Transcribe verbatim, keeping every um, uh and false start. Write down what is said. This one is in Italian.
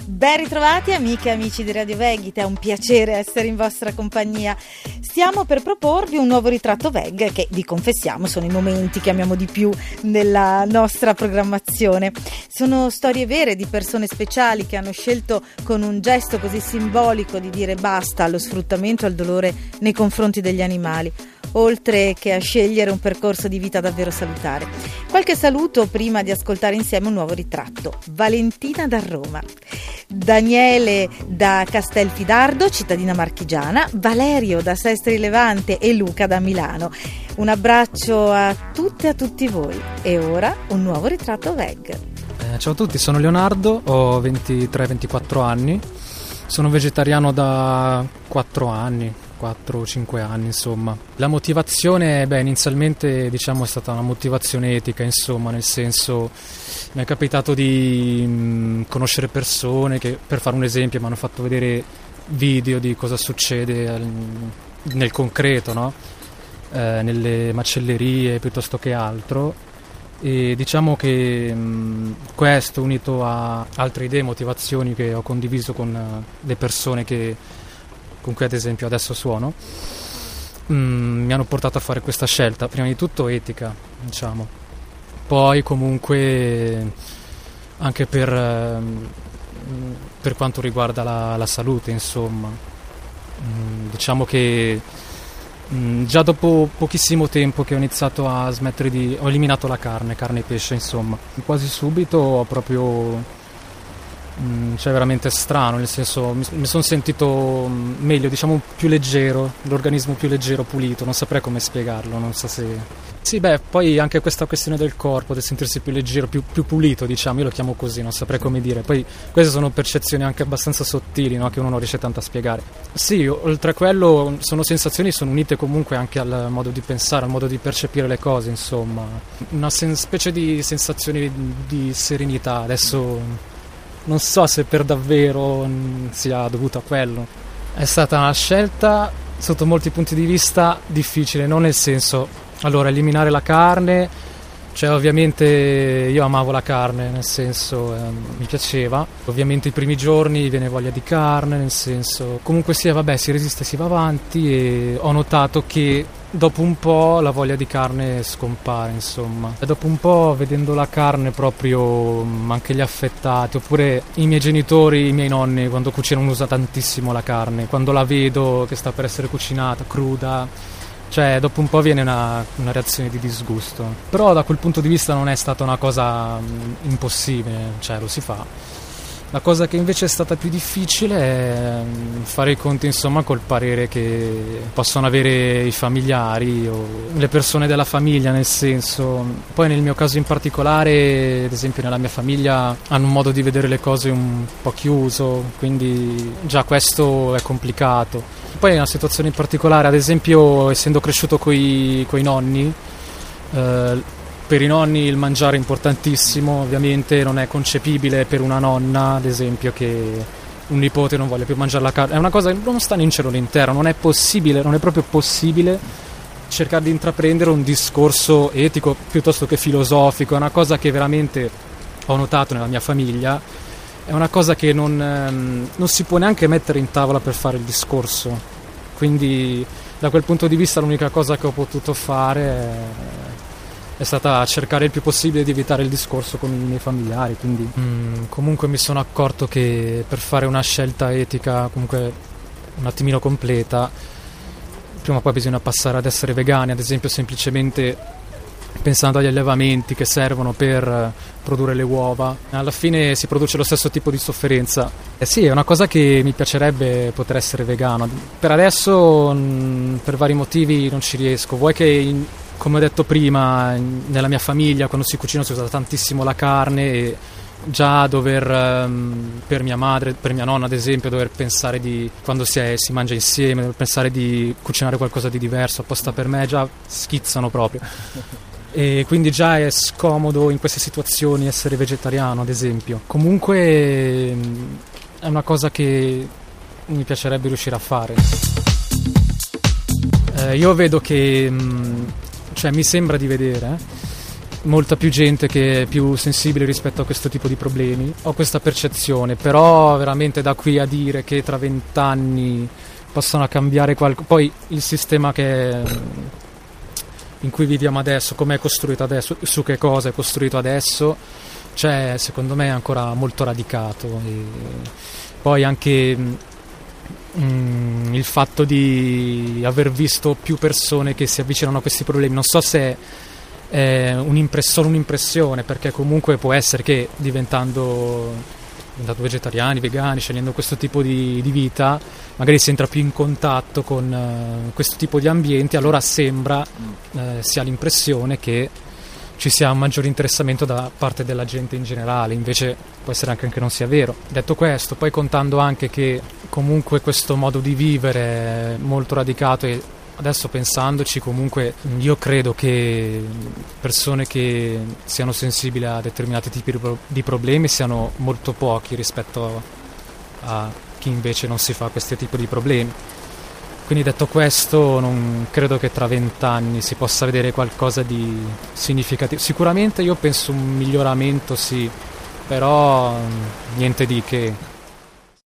Ben ritrovati amiche e amici di Radio Veggie, è un piacere essere in vostra compagnia. Stiamo per proporvi un nuovo ritratto Veg che, vi confessiamo, sono i momenti che amiamo di più nella nostra programmazione. Sono storie vere di persone speciali che hanno scelto con un gesto così simbolico di dire basta allo sfruttamento e al dolore nei confronti degli animali, oltre che a scegliere un percorso di vita davvero salutare. Qualche saluto prima di ascoltare insieme un nuovo ritratto. Valentina da Roma, Daniele da Castelfidardo, cittadina marchigiana, Valerio da Sestri Levante e Luca da Milano. Un abbraccio a tutte e a tutti voi. E ora un nuovo ritratto Veg. Eh, ciao a tutti, sono Leonardo, ho ventitré ventiquattro anni, sono vegetariano da quattro anni. quattro cinque anni, insomma. La motivazione, beh, inizialmente diciamo è stata una motivazione etica, insomma, nel senso mi è capitato di mh, conoscere persone che, per fare un esempio, mi hanno fatto vedere video di cosa succede al, nel concreto, no? Eh, nelle macellerie piuttosto che altro, e diciamo che mh, questo, unito a altre idee e motivazioni che ho condiviso con uh, le persone che con cui ad esempio adesso suono, mm, mi hanno portato a fare questa scelta, prima di tutto etica, diciamo, poi comunque anche per, ehm, per quanto riguarda la, la salute, insomma. Mm, diciamo che mm, già dopo pochissimo tempo che ho iniziato a smettere di... ho eliminato la carne, carne e pesce, insomma, quasi subito ho proprio... cioè veramente strano, nel senso mi, mi sono sentito meglio, diciamo più leggero, l'organismo più leggero, pulito, non saprei come spiegarlo, non so se... Sì, beh, poi anche questa questione del corpo, del sentirsi più leggero, più, più pulito, diciamo, io lo chiamo così, non saprei come dire, poi queste sono percezioni anche abbastanza sottili, no? Che uno non riesce tanto a spiegare. Sì, oltre a quello sono sensazioni, sono unite comunque anche al modo di pensare, al modo di percepire le cose, insomma, una sen- specie di sensazione di, di serenità, adesso... non so se per davvero sia dovuto a quello. È stata una scelta sotto molti punti di vista difficile, non nel senso, allora, eliminare la carne, cioè ovviamente io amavo la carne, nel senso eh, mi piaceva, ovviamente i primi giorni viene voglia di carne, nel senso comunque sia, vabbè, si resiste, si va avanti, e ho notato che dopo un po' la voglia di carne scompare, insomma, e dopo un po', vedendo la carne proprio, anche gli affettati, oppure i miei genitori, i miei nonni quando cucinano usano tantissimo la carne, quando la vedo che sta per essere cucinata cruda, cioè dopo un po' viene una, una reazione di disgusto. Però da quel punto di vista non è stata una cosa mh, impossibile, cioè lo si fa. La cosa che invece è stata più difficile è fare i conti, insomma, col parere che possono avere i familiari o le persone della famiglia, nel senso, poi nel mio caso in particolare, ad esempio nella mia famiglia hanno un modo di vedere le cose un po' chiuso, quindi già questo è complicato. Poi è una situazione in particolare, ad esempio, essendo cresciuto coi, coi nonni, eh, per i nonni il mangiare è importantissimo, ovviamente non è concepibile per una nonna, ad esempio, che un nipote non voglia più mangiare la carne. È una cosa che non sta né in cielo né in terra, non è possibile, non è proprio possibile cercare di intraprendere un discorso etico piuttosto che filosofico. È una cosa che veramente ho notato nella mia famiglia, è una cosa che non, ehm, non si può neanche mettere in tavola per fare il discorso. Quindi da quel punto di vista l'unica cosa che ho potuto fare è... è stata cercare il più possibile di evitare il discorso con i miei familiari, quindi mm, comunque mi sono accorto che per fare una scelta etica comunque un attimino completa, prima o poi bisogna passare ad essere vegani, ad esempio, semplicemente pensando agli allevamenti che servono per produrre le uova. Alla fine si produce lo stesso tipo di sofferenza. Eh sì, è una cosa che mi piacerebbe poter essere vegano. Per adesso, mh, per vari motivi, non ci riesco. Vuoi che... In, come ho detto prima, nella mia famiglia quando si cucina si usa tantissimo la carne, e già dover, um, per mia madre, per mia nonna ad esempio, dover pensare di, quando si, è, si mangia insieme, dover pensare di cucinare qualcosa di diverso apposta per me, già schizzano proprio. E quindi già è scomodo in queste situazioni essere vegetariano, ad esempio. Comunque è una cosa che mi piacerebbe riuscire a fare. Eh, io vedo che... Mh, cioè mi sembra di vedere molta più gente che è più sensibile rispetto a questo tipo di problemi. Ho questa percezione, però veramente da qui a dire che tra vent'anni possano cambiare qualcosa. Poi il sistema che in cui viviamo adesso, come è costruito adesso, su che cosa è costruito adesso, cioè secondo me è ancora molto radicato. E poi anche mm, il fatto di aver visto più persone che si avvicinano a questi problemi, non so se è un'impress- solo un'impressione, perché comunque può essere che diventando diventando vegetariani, vegani, scegliendo questo tipo di, di vita, magari si entra più in contatto con uh, questo tipo di ambienti, allora sembra, uh, si ha l'impressione che ci sia un maggiore interessamento da parte della gente in generale, invece può essere anche che non sia vero. Detto questo, poi contando anche che comunque questo modo di vivere è molto radicato, e adesso pensandoci comunque io credo che persone che siano sensibili a determinati tipi di problemi siano molto pochi rispetto a chi invece non si fa questo tipo di problemi. Quindi detto questo, non credo che tra vent'anni si possa vedere qualcosa di significativo. Sicuramente io penso un miglioramento, sì, però niente di che.